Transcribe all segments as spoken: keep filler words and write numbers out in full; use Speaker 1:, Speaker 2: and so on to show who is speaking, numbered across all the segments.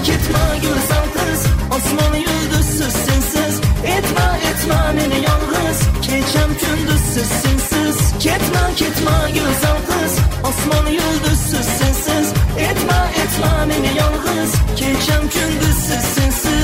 Speaker 1: ketma güzel kız, osmon yulduzsiz sensiz. Etma etma beni yalnız, keçem gündüzsüz sensiz. Ketma ketma güzel kız, osmon yulduzsiz sensiz. Etma etma beni yalnız, keçem gündüzsüz sensiz.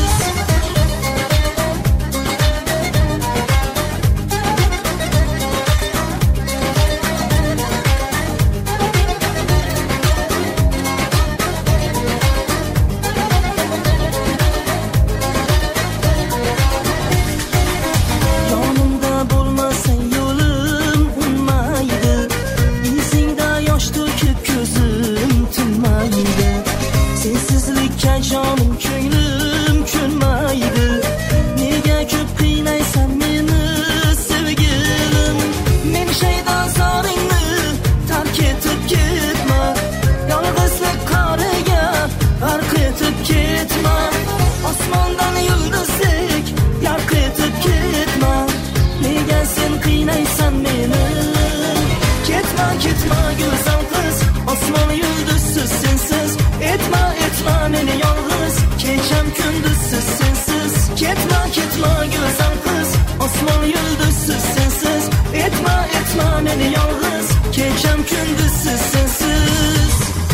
Speaker 1: Canım könlüm könmaydı. Nega köp qiynaysan meni sevgilim. Men şeydan zoringni tark etib ketma. Yolg'izlik qoriga farq etib ketma. Osmondan yulduzdek yarq etib ketma. Nega sen qiynaysan meni? Ketma ketma go'zal qiz, osmon yulduzsiz sensiz. Etma etma beni yalnız, keçem gündüzsüz sensiz. Ketma ketma güzel kız, osmon yulduzsuz sensiz. Etma etma beni yalnız, keçem gündüzsüz sensiz.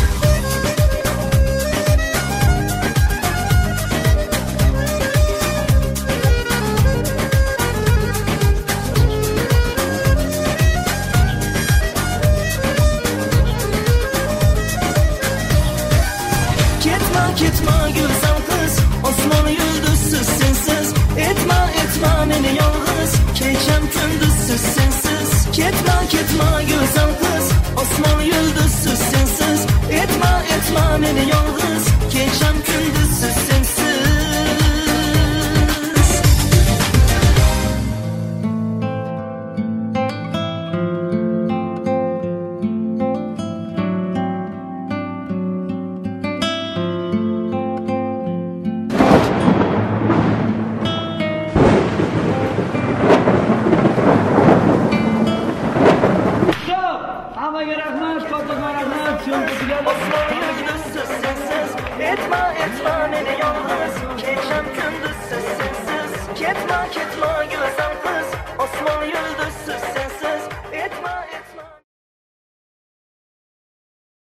Speaker 1: Ketma güzel kız, osmon yulduzsuz sensiz. Etma etma beni yalnız, keçem gündüzsüz sensiz. Ketma ketma güzel kız, osmon yulduzsuz sensiz. Etma etma beni yalnız, keçem gündüzsüz sensiz. Etma etma beni yalnız.